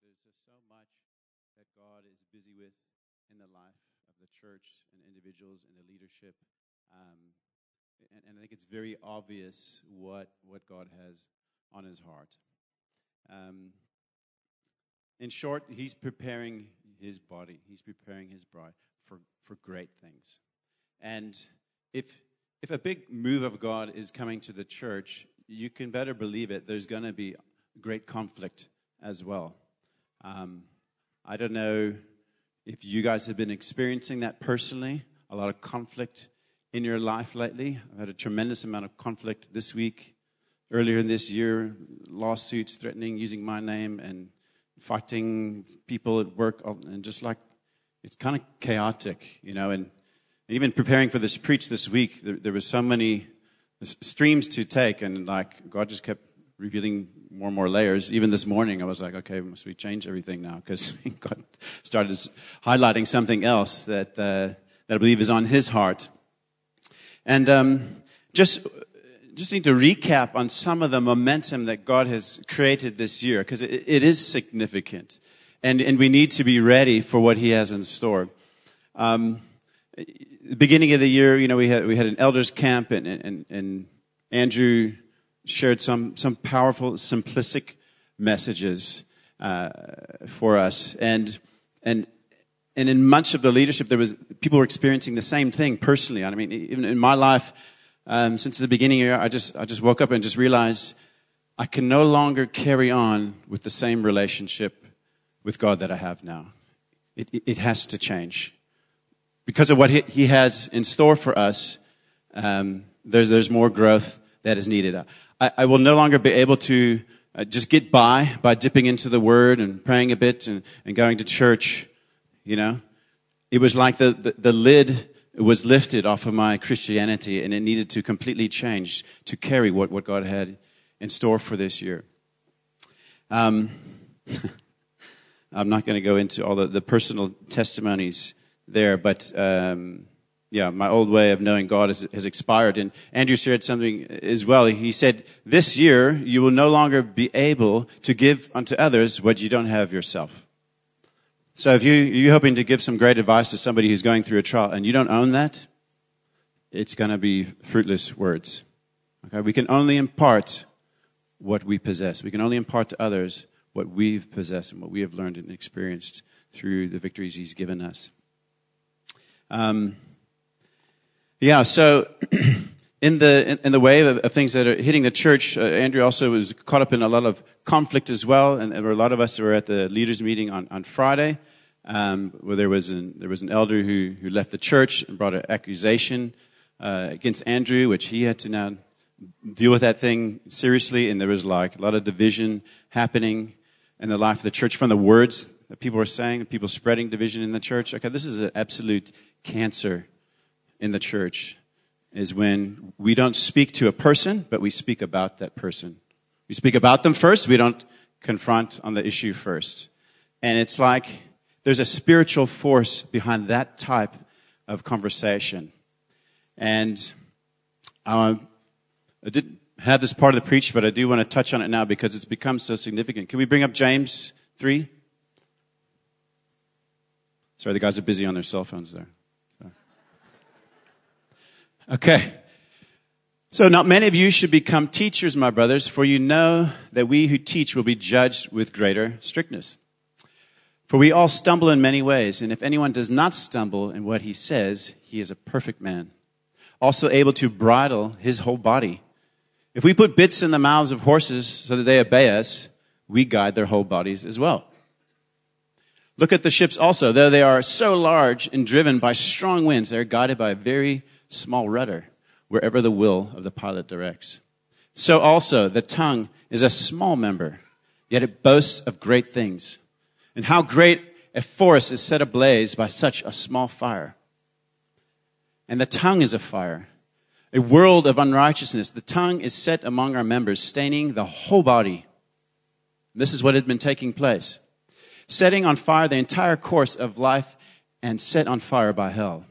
There's just so much that God is busy with in the life of the church and individuals and the leadership. And I think it's very obvious what God has on his heart. In short, he's preparing his body. He's preparing his bride for great things. And if a big move of God is coming to the church, you can better believe it. There's going to be great conflict as well. I don't know if you guys have been experiencing that personally, a lot of conflict in your life lately. I've had a tremendous amount of conflict this week. Earlier in this year, lawsuits threatening using my name and fighting people at work, and just like, it's kind of chaotic, and even preparing for this preach this week, there was so many streams to take, and like God just kept revealing more and more layers. Even this morning, I was like, okay, must we change everything now? Because God started highlighting something else that I believe is on his heart. And just need to recap on some of the momentum that God has created this year, because it is significant, and we need to be ready for what he has in store. The beginning of the year, we had an elders camp, and Andrew shared some powerful, simplistic messages for us, and in much of the leadership, people were experiencing the same thing personally. I mean, even in my life, since the beginning of the year, I just woke up and just realized I can no longer carry on with the same relationship with God that I have now. It has to change. Because of what he has in store for us, there's more growth that is needed. I will no longer be able to just get by dipping into the Word and praying a bit and going to church. It was like the lid was lifted off of my Christianity, and it needed to completely change to carry what God had in store for this year. I'm not going to go into all the personal testimonies there, but my old way of knowing God has expired. And Andrew shared something as well. He said, this year you will no longer be able to give unto others what you don't have yourself. So if you're hoping to give some great advice to somebody who's going through a trial and you don't own that, it's going to be fruitless words. Okay, we can only impart what we possess. We can only impart to others what we've possessed and what we have learned and experienced through the victories he's given us. So in the wave of things that are hitting the church, Andrew also was caught up in a lot of conflict as well, and there were a lot of us that were at the leaders meeting on Friday, where there was an elder who left the church and brought an accusation against Andrew, which he had to now deal with that thing seriously, and there was like a lot of division happening in the life of the church from the words that people were saying, people spreading division in the church. Okay, this is an absolute cancer in the church, is when we don't speak to a person, but we speak about that person. We speak about them first. We don't confront on the issue first. And it's like there's a spiritual force behind that type of conversation. And I didn't have this part of the preach, but I do want to touch on it now because it's become so significant. Can we bring up James 3? Sorry, the guys are busy on their cell phones there. Okay. So not many of you should become teachers, my brothers, for you know that we who teach will be judged with greater strictness. For we all stumble in many ways, and if anyone does not stumble in what he says, he is a perfect man, also able to bridle his whole body. If we put bits in the mouths of horses so that they obey us, we guide their whole bodies as well. Look at the ships also. Though they are so large and driven by strong winds, they are guided by a very small rudder, wherever the will of the pilot directs. So also the tongue is a small member, yet it boasts of great things. And how great a forest is set ablaze by such a small fire. And the tongue is a fire, a world of unrighteousness. The tongue is set among our members, staining the whole body. This is what had been taking place, setting on fire the entire course of life and set on fire by hell.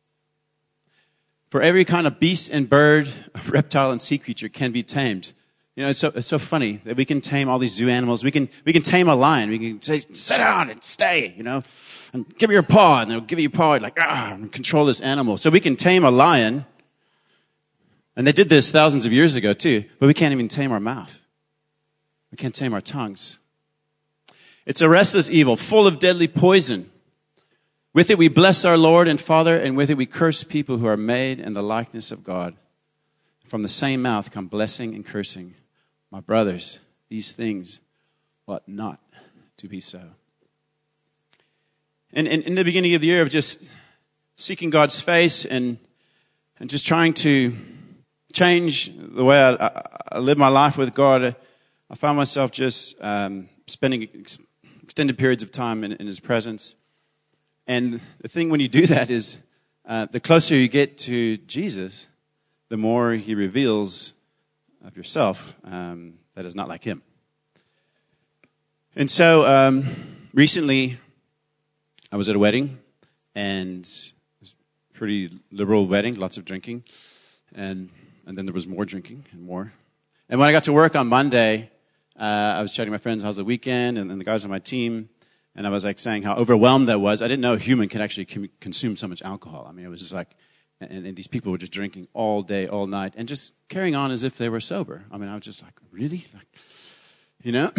For every kind of beast and bird, reptile and sea creature can be tamed You know, it's so funny that we can tame all these zoo animals. We can tame a lion. We can say, sit down and stay, you know, and give me your paw, and they'll give you a paw, like, and control this animal. So we can tame a lion, and they did this thousands of years ago too, but we can't even tame our mouth. We can't tame our tongues. It's a restless evil, full of deadly poison. With it we bless our Lord and Father, and with it we curse people who are made in the likeness of God. From the same mouth come blessing and cursing. My brothers, these things ought not to be so. And in the beginning of the year of just seeking God's face and just trying to change the way I live my life with God, I found myself just spending extended periods of time in His presence. And the thing when you do that is the closer you get to Jesus, the more He reveals of yourself that is not like Him. And so recently I was at a wedding, and it was a pretty liberal wedding, lots of drinking, and then there was more drinking and more. And when I got to work on Monday, I was chatting to my friends, how's the weekend, and the guys on my team, and I was like saying how overwhelmed I was. I didn't know a human could actually consume so much alcohol. I mean, it was just like, and these people were just drinking all day, all night, and just carrying on as if they were sober. I mean, I was just like, really? Like, you know?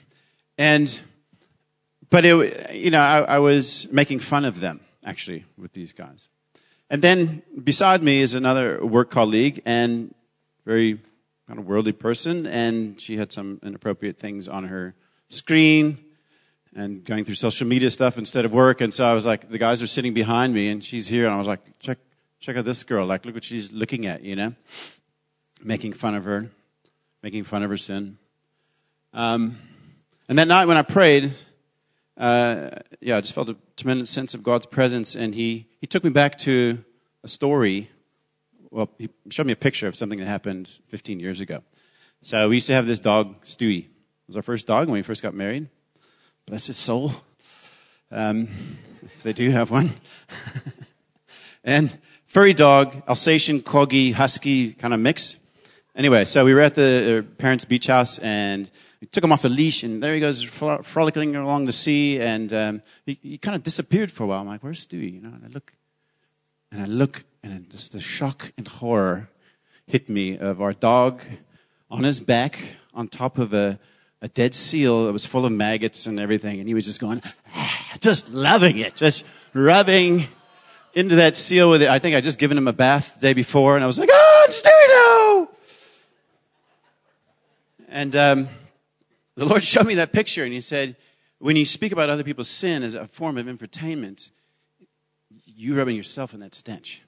But I was making fun of them, actually, with these guys. And then beside me is another work colleague, and very kind of worldly person, and she had some inappropriate things on her screen and going through social media stuff instead of work. And so I was like, the guys are sitting behind me, and she's here, and I was like, check out this girl. Like, look what she's looking at, you know? Making fun of her sin. And that night when I prayed, I just felt a tremendous sense of God's presence, and He took me back to a story. Well, He showed me a picture of something that happened 15 years ago. So we used to have this dog, Stewie. It was our first dog when we first got married. Bless his soul. If they do have one. And furry dog, Alsatian, Corgi, Husky kind of mix. Anyway, so we were at the parents' beach house, and we took him off the leash, and there he goes, frolicking along the sea, and he kind of disappeared for a while. I'm like, where's Stewie? You know, and I look, and just the shock and horror hit me of our dog on his back on top of a dead seal that was full of maggots and everything, and he was just going, just loving it, just rubbing into that seal with it. I think I just given him a bath the day before, and I was like, Stewie, no! And the Lord showed me that picture, and He said, when you speak about other people's sin as a form of entertainment, you're rubbing yourself in that stench.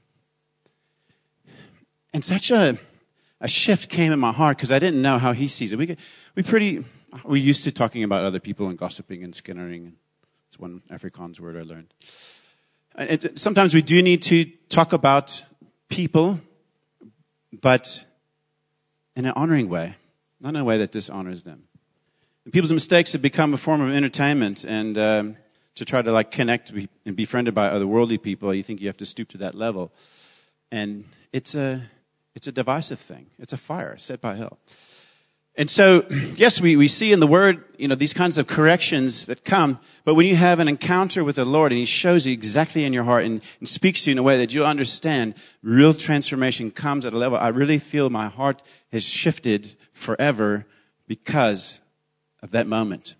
And such a shift came in my heart because I didn't know how He sees it. We used to talking about other people and gossiping and skinnering. It's one Afrikaans word I learned. Sometimes we do need to talk about people, but in an honoring way, not in a way that dishonors them. And people's mistakes have become a form of entertainment, and to try to like connect and be befriended by other worldly people, you think you have to stoop to that level. And it's a divisive thing. It's a fire set by hell. And so, yes, we see in the Word, these kinds of corrections that come, but when you have an encounter with the Lord and He shows you exactly in your heart and speaks to you in a way that you understand, real transformation comes at a level. I really feel my heart has shifted forever because of that moment.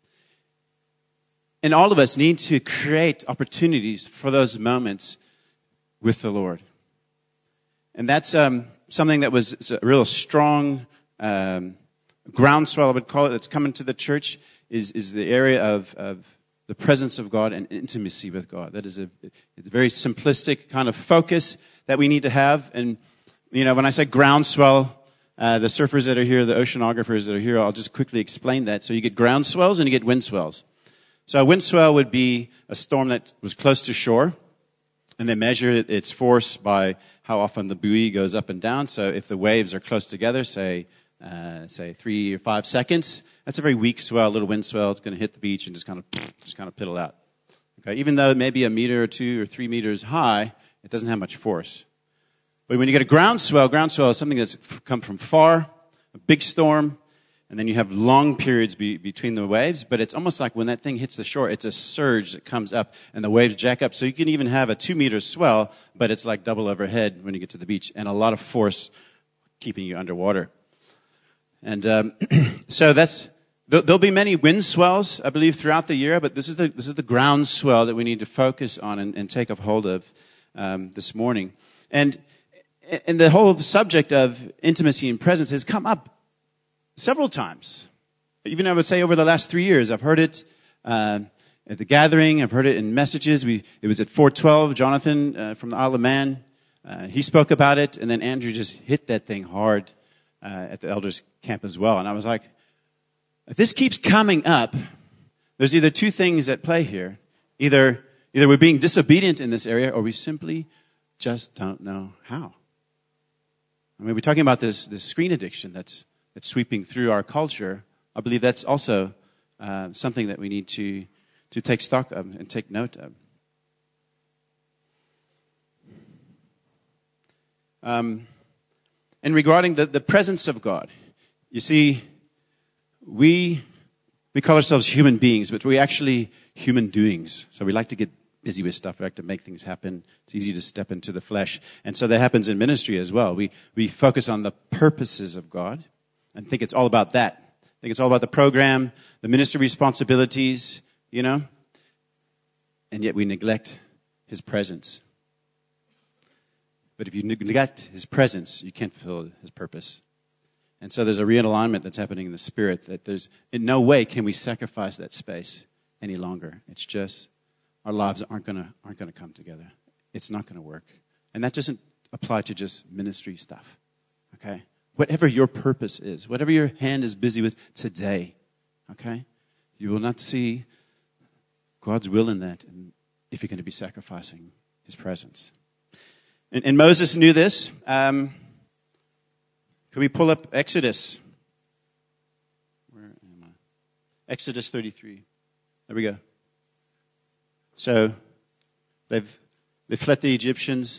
And all of us need to create opportunities for those moments with the Lord. And that's something that was a real strong groundswell, I would call it, that's coming to the church is the area of the presence of God and intimacy with God. That is a very simplistic kind of focus that we need to have. And, when I say groundswell, the surfers that are here, the oceanographers that are here, I'll just quickly explain that. So you get ground swells and you get wind swells. So a wind swell would be a storm that was close to shore, and they measure its force by how often the buoy goes up and down. So if the waves are close together, say 3 or 5 seconds, that's a very weak swell, a little wind swell. It's going to hit the beach and just kind of piddle out. Okay, even though it may be a meter or 2 or 3 meters high, it doesn't have much force. But when you get a groundswell is something that's come from far, a big storm, and then you have long periods between the waves, but it's almost like when that thing hits the shore, it's a surge that comes up, and the waves jack up. So you can even have a 2-meter swell, but it's like double overhead when you get to the beach, and a lot of force keeping you underwater. And so there'll be many wind swells, I believe, throughout the year, but this is the ground swell that we need to focus on and take a hold of this morning. And the whole subject of intimacy and presence has come up several times. Even I would say over the last 3 years, I've heard it at the gathering. I've heard it in messages. It was at 412. Jonathan from the Isle of Man, he spoke about it, and then Andrew just hit that thing hard at the elders camp as well. And I was like, if this keeps coming up, there's either two things at play here. Either we're being disobedient in this area, or we simply just don't know how. I mean, we're talking about this screen addiction that's sweeping through our culture. I believe that's also something that we need to take stock of and take note of. And regarding the presence of God, you see, we call ourselves human beings, but we're actually human doings. So we like to get busy with stuff. We like to make things happen. It's easy to step into the flesh. And so that happens in ministry as well. We focus on the purposes of God and think it's all about that. I think it's all about the program, the ministry responsibilities, and yet we neglect His presence. But if you neglect His presence, you can't fulfill His purpose. And so there's a realignment that's happening in the spirit that there's in no way can we sacrifice that space any longer. It's just our lives aren't going to come together. It's not going to work. And that doesn't apply to just ministry stuff. Okay? Whatever your purpose is, whatever your hand is busy with today, okay? You will not see God's will in that if you're going to be sacrificing His presence. And Moses knew this. Can we pull up Exodus? Where am I? Exodus 33. There we go. So they fled the Egyptians.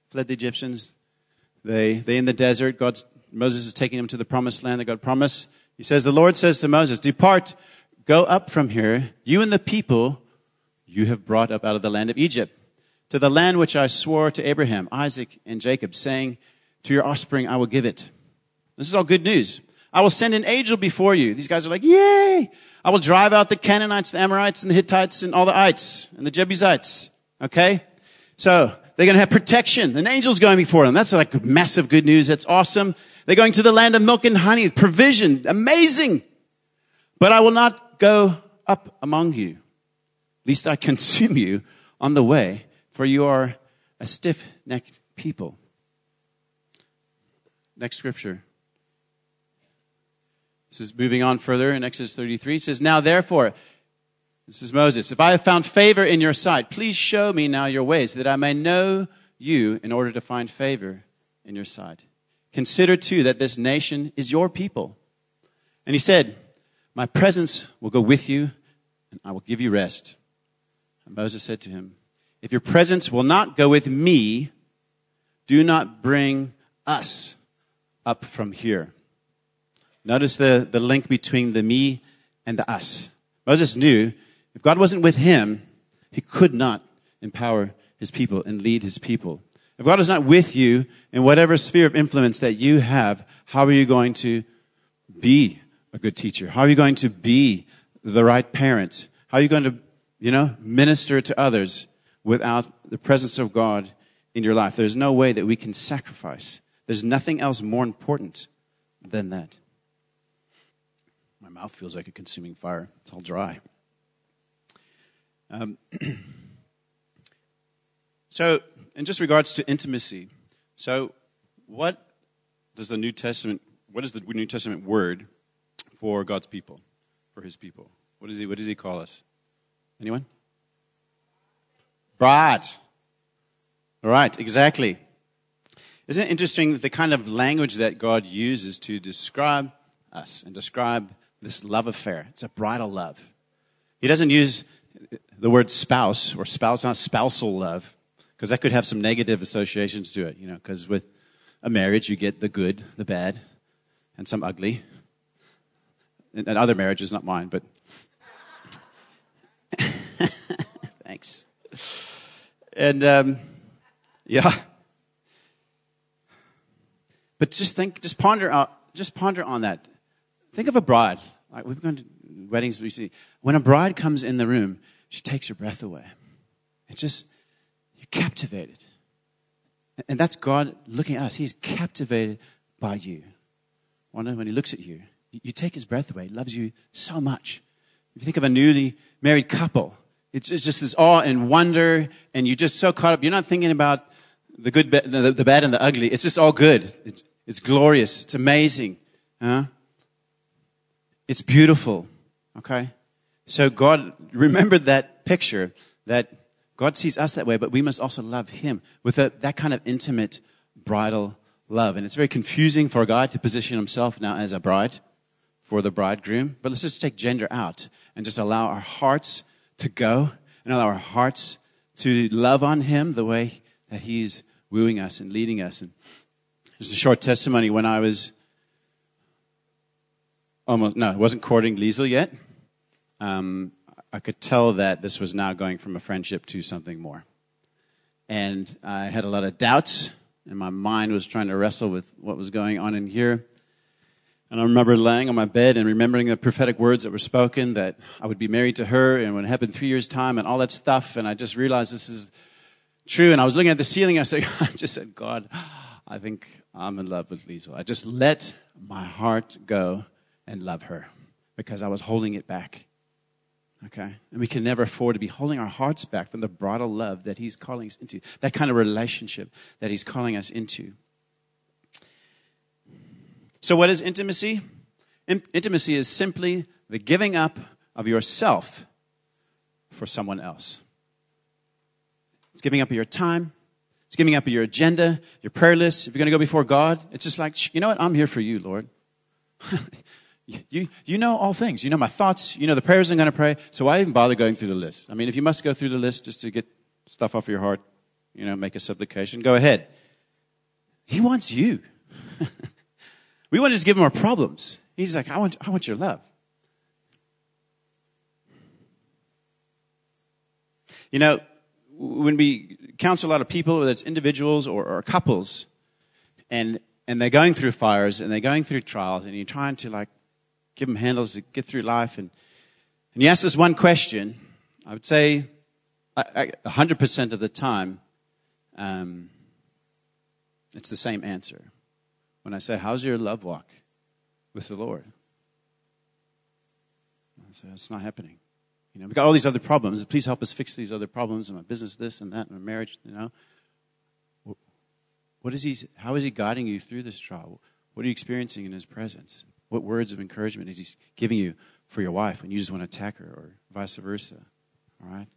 They in the desert. Moses is taking them to the promised land that God promised. He says, the Lord says to Moses, depart, go up from here, you and the people you have brought up out of the land of Egypt, to the land which I swore to Abraham, Isaac, and Jacob, saying, to your offspring I will give it. This is all good news. I will send an angel before you. These guys are like, yay! I will drive out the Canaanites, the Amorites, and the Hittites, and all the ites, and the Jebusites. Okay? So, they're going to have protection. An angel's going before them. That's like massive good news. That's awesome. They're going to the land of milk and honey. Provision. Amazing. But I will not go up among you, lest I consume you on the way, for you are a stiff-necked people. Next scripture. This is moving on further in Exodus 33. It says, now therefore, this is Moses, if I have found favor in your sight, please show me now your ways, that I may know you in order to find favor in your sight. Consider too that this nation is your people. And he said, my presence will go with you, and I will give you rest. And Moses said to him, if your presence will not go with me, do not bring us up from here. Notice the link between the me and the us. Moses knew if God wasn't with him, he could not empower his people and lead his people. If God is not with you in whatever sphere of influence that you have, how are you going to be a good teacher? How are you going to be the right parent? How are you going to, minister to others without the presence of God in your life? There's no way that we can sacrifice. There's nothing else more important than that. My mouth feels like a consuming fire. It's all dry. So, in just regards to intimacy, so what is the New Testament word for God's people, for His people? What does He call us? Anyone? Bride. All right, exactly. Isn't it interesting that the kind of language that God uses to describe us and describe this love affair? It's a bridal love. He doesn't use the word spouse or spouse, not spousal love, because that could have some negative associations to it, because with a marriage you get the good, the bad, and some ugly. And other marriages, not mine, but thanks. And yeah. But just ponder on that. Think of a bride. Like we've gone to weddings recently. When a bride comes in the room, she takes your breath away. It's just, you're captivated. And that's God looking at us. He's captivated by you. Wonder when he looks at you, you take his breath away. He loves you so much. If you think of a newly married couple, it's just this awe and wonder, and you're just so caught up. You're not thinking about the good, the bad, and the ugly. It's just all good. It's glorious. It's amazing. It's beautiful. Okay? So God, remember that picture, that God sees us that way, but we must also love him with that kind of intimate bridal love. And it's very confusing for a guy to position himself now as a bride for the bridegroom. But let's just take gender out and just allow our hearts to go and allow our hearts to love on him the way that he's wooing us and leading us. And there's a short testimony when I was I wasn't courting Liesel yet. I could tell that this was now going from a friendship to something more. And I had a lot of doubts, and my mind was trying to wrestle with what was going on in here. And I remember laying on my bed and remembering the prophetic words that were spoken, that I would be married to her, and when it happened 3 years' time, and all that stuff. And I just realized this is true. And I was looking at the ceiling. I just said, God, I think I'm in love with Liesel. I just let my heart go and love her because I was holding it back. Okay? And we can never afford to be holding our hearts back from the bridal love that he's calling us into, that kind of relationship that he's calling us into. So what is intimacy? Intimacy is simply the giving up of yourself for someone else. It's giving up of your time. It's giving up of your agenda, your prayer list. If you're going to go before God, it's just like, you know what? I'm here for you, Lord. You know all things. You know my thoughts. You know the prayers I'm going to pray. So why even bother going through the list? I mean, if you must go through the list just to get stuff off your heart, make a supplication, go ahead. He wants you. We want to just give him our problems. He's like, I want your love. When we counsel a lot of people, whether it's individuals or couples, and they're going through fires and they're going through trials, and you're trying to give them handles to get through life, and you ask this one question, I would say 100% of the time, it's the same answer. When I say, how's your love walk with the Lord? I say, it's not happening. We've got all these other problems. Please help us fix these other problems in my business, this and that, in my marriage, How is he guiding you through this trial? What are you experiencing in his presence? What words of encouragement is he giving you for your wife when you just want to attack her, or vice versa? All right?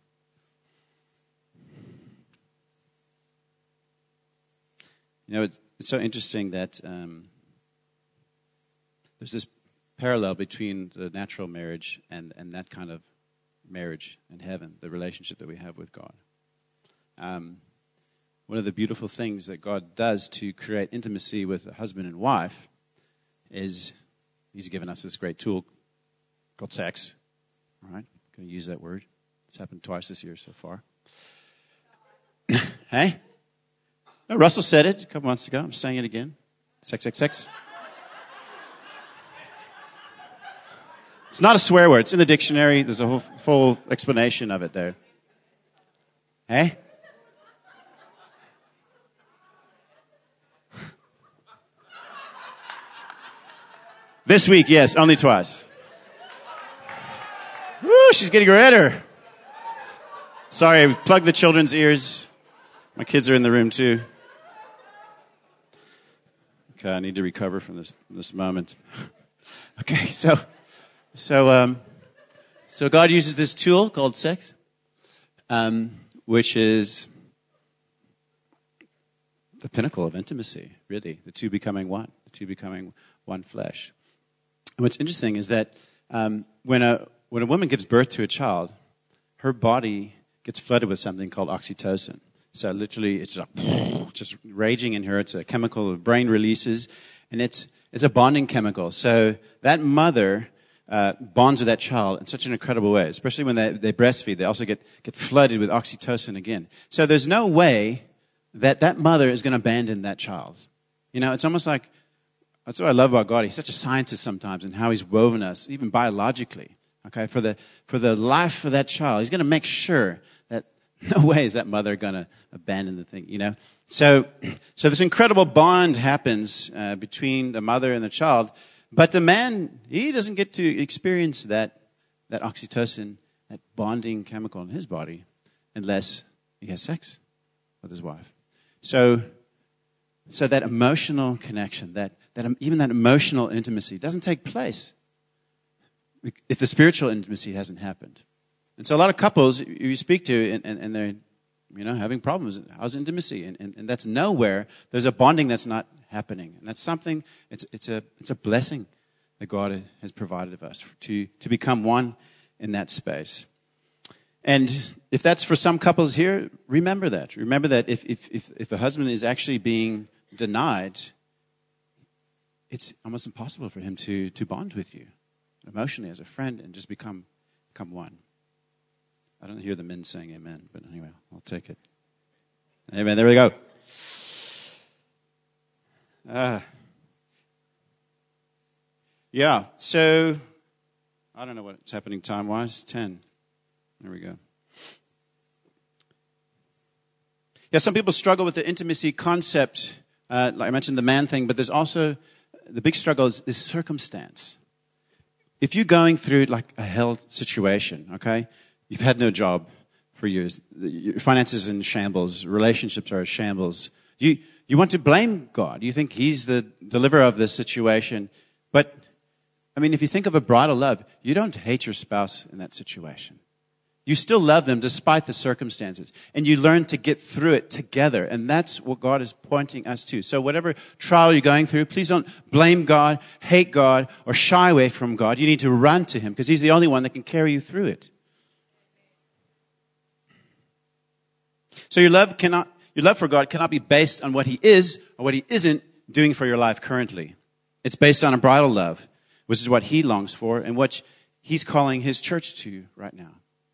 It's so interesting that there's this parallel between the natural marriage and that kind of marriage in heaven, the relationship that we have with God. One of the beautiful things that God does to create intimacy with a husband and wife is he's given us this great tool called sex. All right? Going to use that word. It's happened twice this year so far. Hey? No, Russell said it a couple months ago. I'm saying it again. Sex, sex, sex. It's not a swear word. It's in the dictionary. There's a full explanation of it there. Hey? This week, yes, only twice. Woo, she's getting redder. Sorry, plug the children's ears. My kids are in the room too. Okay, I need to recover from this moment. Okay, so God uses this tool called sex, which is the pinnacle of intimacy, really. The two becoming one. The two becoming one flesh. And what's interesting is that when a woman gives birth to a child, her body gets flooded with something called oxytocin. So literally, it's just raging in her. It's a chemical the brain releases, and it's It's a bonding chemical. So that mother bonds with that child in such an incredible way, especially when they breastfeed. They also get flooded with oxytocin again. So there's no way that mother is going to abandon that child. It's almost like, that's what I love about God. He's such a scientist sometimes in how he's woven us, even biologically. Okay, for the life of that child, he's going to make sure that no way is that mother going to abandon the thing. So this incredible bond happens between the mother and the child, but the man, he doesn't get to experience that oxytocin, that bonding chemical in his body, unless he has sex with his wife. So that emotional connection, even that emotional intimacy doesn't take place if the spiritual intimacy hasn't happened. And so a lot of couples you speak to, and they're having problems. How's intimacy? And that's nowhere. There's a bonding that's not happening. And that's something, it's a blessing that God has provided of us to become one in that space. And if that's for some couples here, remember that. Remember that if a husband is actually being denied, it's almost impossible for him to bond with you emotionally as a friend and just become one. I don't hear the men saying amen, but anyway, I'll take it. Amen. There we go. Yeah, so I don't know what's happening time-wise. 10. There we go. Yeah, some people struggle with the intimacy concept. Like I mentioned the man thing, but there's also the big struggle is circumstance. If you're going through like a hell situation, okay, you've had no job for years, your finances are in shambles, relationships are in shambles. You want to blame God. You think He's the deliverer of this situation. But, I mean, if you think of a bridal love, you don't hate your spouse in that situation. You still love them despite the circumstances. And you learn to get through it together. And that's what God is pointing us to. So whatever trial you're going through, please don't blame God, hate God, or shy away from God. You need to run to Him because He's the only one that can carry you through it. So your love for God cannot be based on what He is or what He isn't doing for your life currently. It's based on a bridal love, which is what He longs for and what He's calling His church to right now.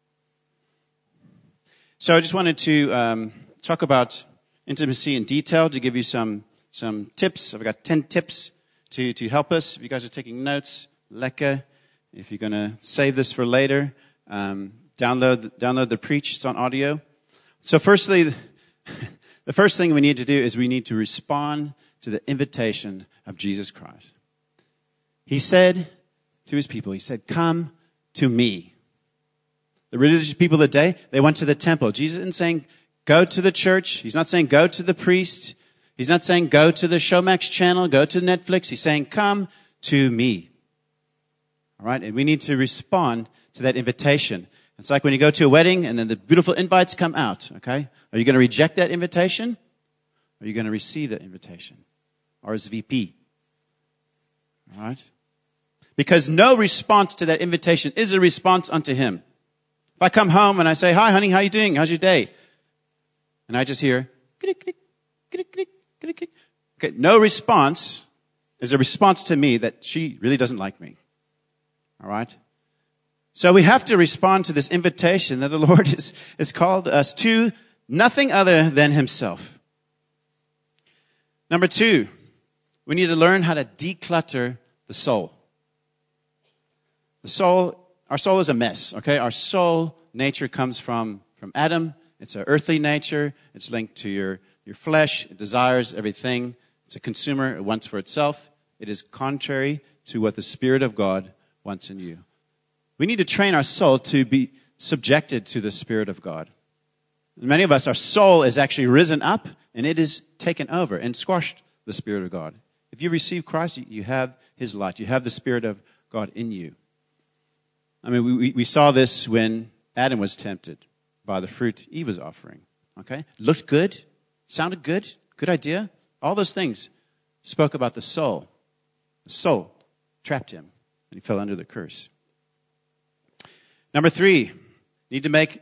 So I just wanted to talk about intimacy in detail to give you some tips. I've got 10 tips to help us. If you guys are taking notes, lekker. If you're going to save this for later, download the preach. It's on audio. So firstly, the first thing we need to do is we need to respond to the invitation of Jesus Christ. He said to His people, He said, "Come to me." The religious people of the day, they went to the temple. Jesus isn't saying, go to the church. He's not saying, go to the priest. He's not saying, go to the Showmax channel, go to Netflix. He's saying, come to me. All right? And we need to respond to that invitation. It's like when you go to a wedding and then the beautiful invites come out, okay? Are you going to reject that invitation? Or are you going to receive that invitation? RSVP. All right? Because no response to that invitation is a response unto Him. If I come home and I say, "Hi, honey, how you doing? How's your day?" And I just hear, click, click, click, click, click, click. Okay, no response is a response to me that she really doesn't like me. All right? So we have to respond to this invitation that the Lord is called us to, nothing other than Himself. Number 2, we need to learn how to declutter the soul. Our soul is a mess, okay? Our soul nature comes from Adam. It's an earthly nature. It's linked to your flesh. It desires everything. It's a consumer. It wants for itself. It is contrary to what the Spirit of God wants in you. We need to train our soul to be subjected to the Spirit of God. Many of us, our soul is actually risen up and it is taken over and squashed the Spirit of God. If you receive Christ, you have His light. You have the Spirit of God in you. I mean, we saw this when Adam was tempted by the fruit Eve was offering. Okay? Looked good. Sounded good. Good idea. All those things spoke about the soul. The soul trapped him, and he fell under the curse. Number 3, we need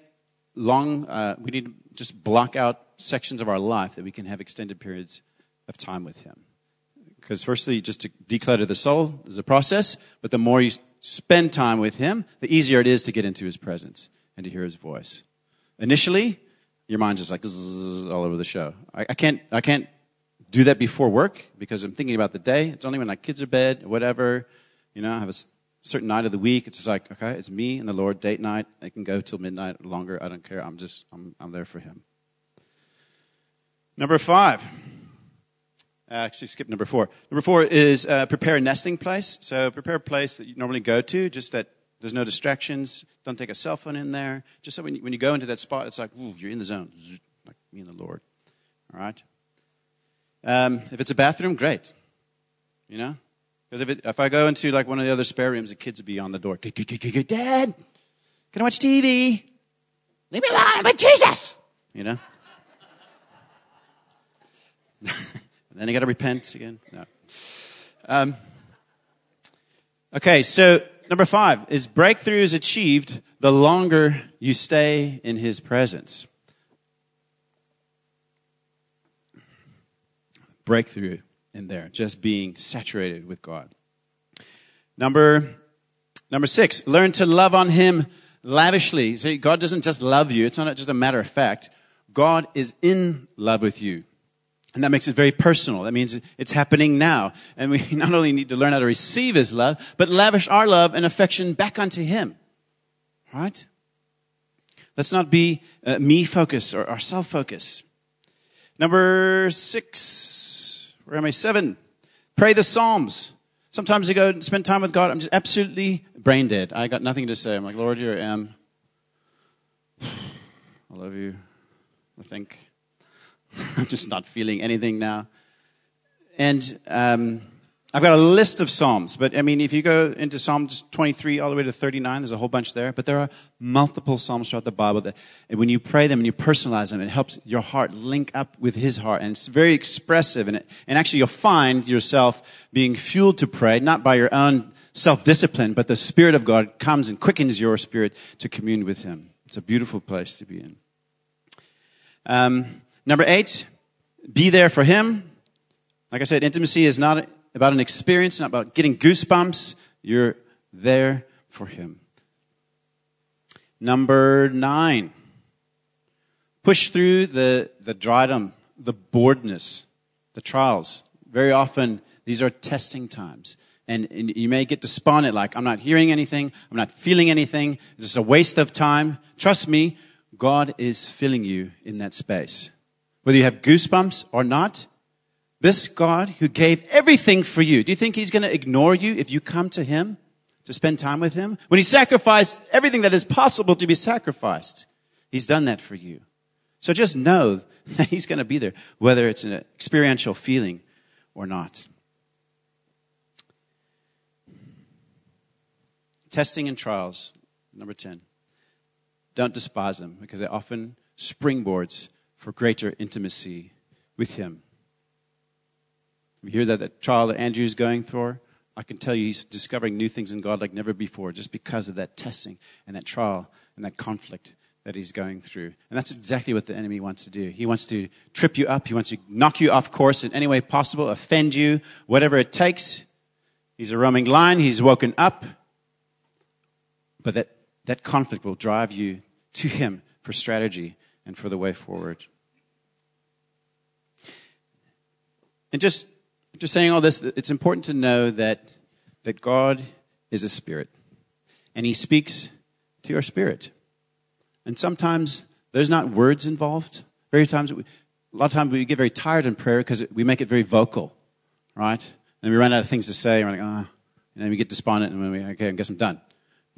to just block out sections of our life that we can have extended periods of time with Him. Because firstly, just to declutter the soul is a process, but the more you spend time with him, the easier it is to get into his presence and to hear his voice. Initially, your mind's just like zzz, all over the show. I can't do that before work because I'm thinking about the day. It's only when my kids are bed or whatever. I have a certain night of the week. It's just like, okay, it's me and the Lord, date night. I can go till midnight or longer. I don't care. I'm there for him. Number 5. Actually, skip number 4. Number 4 is prepare a nesting place. So prepare a place that you normally go to, just that there's no distractions. Don't take a cell phone in there. Just so when you go into that spot, it's like, ooh, you're in the zone, like me and the Lord. All right? If it's a bathroom, great. Because if I go into like one of the other spare rooms, the kids would be on the door. Dad, can I watch TV? Leave me alone, I'm with Jesus. Then you got to repent again. No. Okay, so number 5 is breakthrough is achieved the longer you stay in his presence. Breakthrough in there, just being saturated with God. Number 6, learn to love on him lavishly. See, God doesn't just love you. It's not just a matter of fact. God is in love with you. And that makes it very personal. That means it's happening now. And we not only need to learn how to receive his love, but lavish our love and affection back onto him. Right? Let's not be me-focused or self-focused. Number 6. Where am I? 7. Pray the Psalms. Sometimes I go and spend time with God. I'm just absolutely brain dead. I got nothing to say. I'm like, Lord, here I am. I love you, I think. I'm just not feeling anything now. And I've got a list of Psalms. But, if you go into Psalms 23 all the way to 39, there's a whole bunch there. But there are multiple Psalms throughout the Bible that when you pray them and you personalize them, it helps your heart link up with his heart. And it's very expressive. And actually you'll find yourself being fueled to pray, not by your own self-discipline, but the Spirit of God comes and quickens your spirit to commune with him. It's a beautiful place to be in. Number 8, be there for him. Like I said, intimacy is not about an experience, not about getting goosebumps. You're there for him. Number 9, push through the drydom, the boredness, the trials. Very often, these are testing times. And you may get despondent, like, I'm not hearing anything, I'm not feeling anything, it's just a waste of time. Trust me, God is filling you in that space. Whether you have goosebumps or not, this God who gave everything for you, do you think he's going to ignore you if you come to him to spend time with him? When he sacrificed everything that is possible to be sacrificed, he's done that for you. So just know that he's going to be there, whether it's an experiential feeling or not. Testing and trials, number 10. Don't despise them because they're often springboards for greater intimacy with him. You hear that trial that Andrew's going through? I can tell you he's discovering new things in God like never before just because of that testing and that trial and that conflict that he's going through. And that's exactly what the enemy wants to do. He wants to trip you up. He wants to knock you off course in any way possible, offend you, whatever it takes. He's a roaming lion. He's woken up. But that conflict will drive you to him for strategy and for the way forward. And just saying all this, it's important to know that God is a spirit. And he speaks to your spirit. And sometimes there's not words involved. A lot of times we get very tired in prayer because we make it very vocal, right? And we run out of things to say. And we're like, and then we get despondent and I guess I'm done,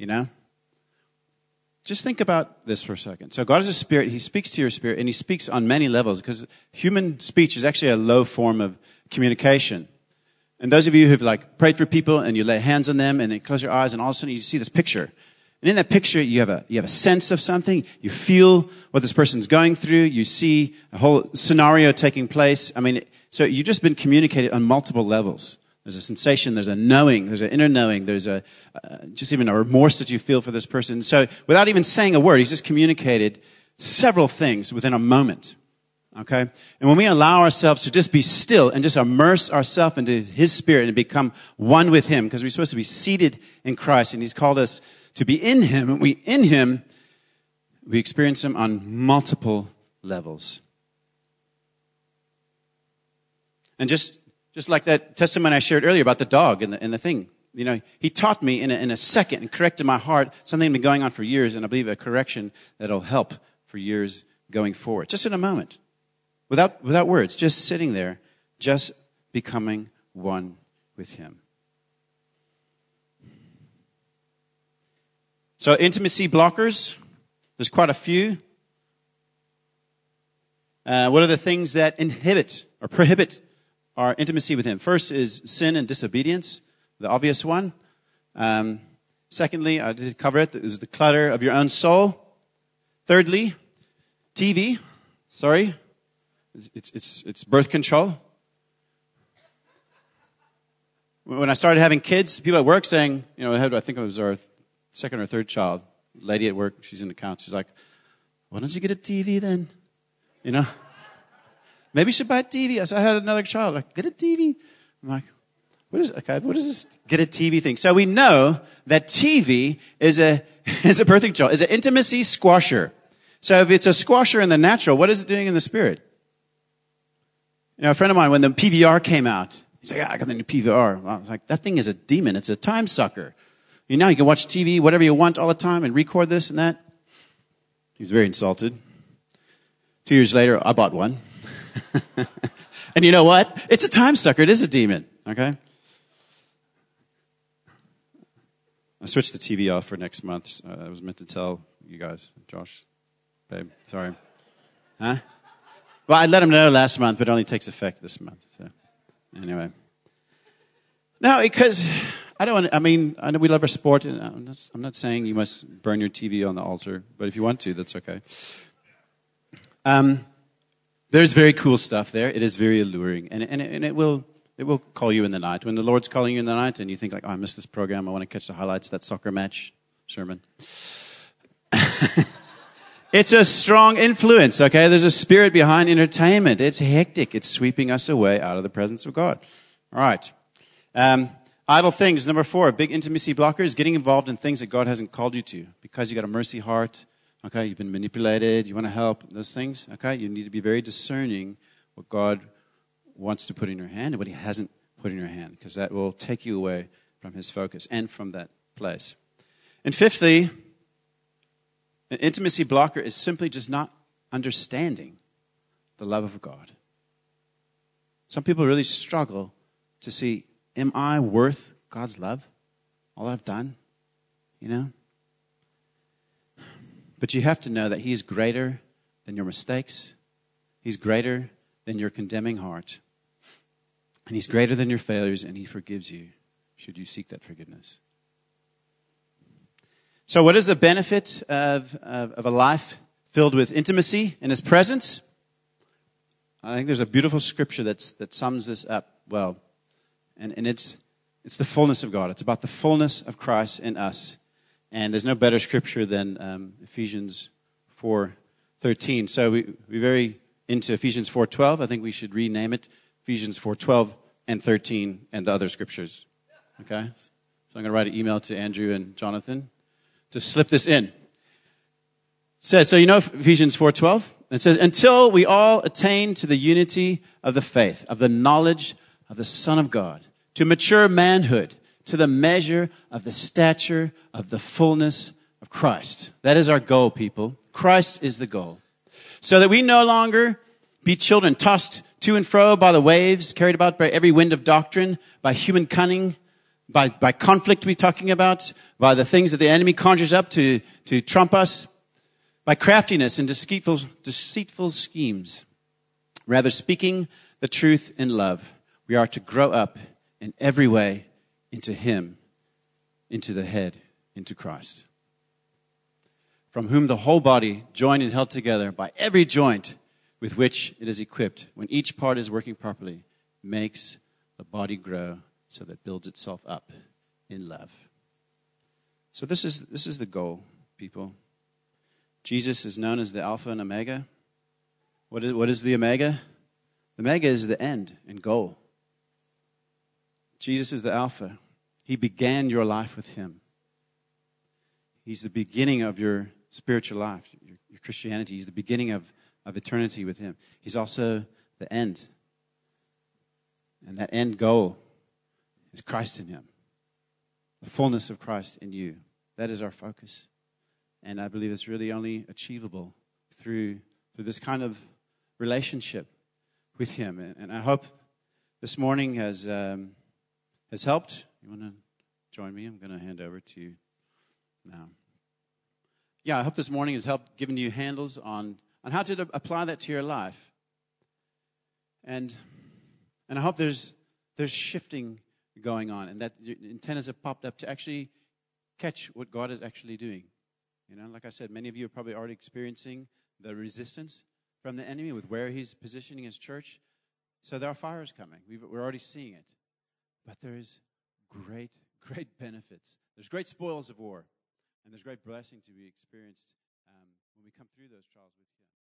Just think about this for a second. So God is a spirit. He speaks to your spirit, and he speaks on many levels because human speech is actually a low form of communication. And those of you who've prayed for people and you lay hands on them and then close your eyes and all of a sudden you see this picture. And in that picture, you have a sense of something. You feel what this person's going through. You see a whole scenario taking place. So you've just been communicated on multiple levels. There's a sensation, there's a knowing, there's an inner knowing, there's just even a remorse that you feel for this person. So without even saying a word, he's just communicated several things within a moment. Okay? And when we allow ourselves to just be still and just immerse ourselves into His Spirit and become one with Him, because we're supposed to be seated in Christ, and He's called us to be in Him, and in Him, we experience Him on multiple levels. And just like that testimony I shared earlier about the dog and the thing, you know, He taught me in a second and corrected my heart something that's been going on for years, and I believe a correction that'll help for years going forward. Just in a moment. Without words, just sitting there, just becoming one with Him. So intimacy blockers, there's quite a few. What are the things that inhibit or prohibit our intimacy with Him? First is sin and disobedience, the obvious one. Secondly, I did cover it, is the clutter of your own soul. Thirdly, TV. Sorry. It's birth control. When I started having kids, people at work saying, you know, I think it was our second or third child. Lady at work, she's in accounts. She's like, why don't you get a TV then? You know? Maybe you should buy a TV. I said, I had another child. Like, get a TV. I'm like, what is this get a TV thing? So we know that TV is a birth control, is an intimacy squasher. So if it's a squasher in the natural, what is it doing in the spirit? You know, a friend of mine, when the PVR came out, he's like, I got the new PVR. I was like, that thing is a demon. It's a time sucker. You know, you can watch TV, whatever you want all the time and record this and that. He was very insulted. 2 years later, I bought one. And you know what? It's a time sucker. It is a demon. Okay? I switched the TV off for next month. I was meant to tell you guys. Josh, babe, sorry. Huh? Well, I let him know last month, but it only takes effect this month. So, anyway. No, because I know we love our sport, and I'm not saying you must burn your TV on the altar, but if you want to, that's okay. There's very cool stuff there. It is very alluring, and it will call you in the night. When the Lord's calling you in the night, and you think like, oh, I missed this program. I want to catch the highlights of that soccer match sermon. It's a strong influence, okay? There's a spirit behind entertainment. It's hectic. It's sweeping us away out of the presence of God. All right. Idle things. Number 4, a big intimacy blocker is getting involved in things that God hasn't called you to. Because you got a mercy heart, okay? You've been manipulated. You want to help. Those things, okay? You need to be very discerning what God wants to put in your hand and what He hasn't put in your hand, because that will take you away from His focus and from that place. And fifthly, an intimacy blocker is simply just not understanding the love of God. Some people really struggle to see, am I worth God's love? All that I've done? You know? But you have to know that He is greater than your mistakes. He's greater than your condemning heart. And He's greater than your failures, and He forgives you should you seek that forgiveness. So what is the benefit of a life filled with intimacy in His presence? I think there's a beautiful scripture that sums this up well. And it's the fullness of God. It's about the fullness of Christ in us. And there's no better scripture than Ephesians 4:13. So we're very into Ephesians 4:12. I think we should rename it Ephesians 4:12 and 13 and the other scriptures. Okay? So I'm going to write an email to Andrew and Jonathan to slip this in. It says, so you know Ephesians 4:12? It says, until we all attain to the unity of the faith, of the knowledge of the Son of God, to mature manhood, to the measure of the stature of the fullness of Christ. That is our goal, people. Christ is the goal. So that we no longer be children tossed to and fro by the waves, carried about by every wind of doctrine, by human cunning, by conflict we're talking about, by the things that the enemy conjures up to trump us, by craftiness and deceitful schemes. Rather, speaking the truth in love, we are to grow up in every way into Him, into the head, into Christ, from whom the whole body, joined and held together by every joint with which it is equipped, when each part is working properly, makes the body grow so that it builds itself up in love. So this is the goal, people. Jesus is known as the Alpha and Omega, What is the Omega? The Omega is the end and goal. Jesus is the Alpha. He began your life with him. He's the beginning of your spiritual life, your Christianity. He's the beginning of eternity with him. He's also the end. And that end goal is Christ in him. The fullness of Christ in you. That is our focus. And I believe it's really only achievable through this kind of relationship with him. And I hope this morning has helped. You want to join me? I'm going to hand over to you now. Yeah, I hope this morning has helped giving you handles on how to apply that to your life. And I hope there's shifting going on, and that your antennas have popped up to actually catch what God is actually doing. You know, like I said, many of you are probably already experiencing the resistance from the enemy with where he's positioning his church. So there are fires coming. We're already seeing it. But there is great benefits. There's great spoils of war. And there's great blessing to be experienced when we come through those trials with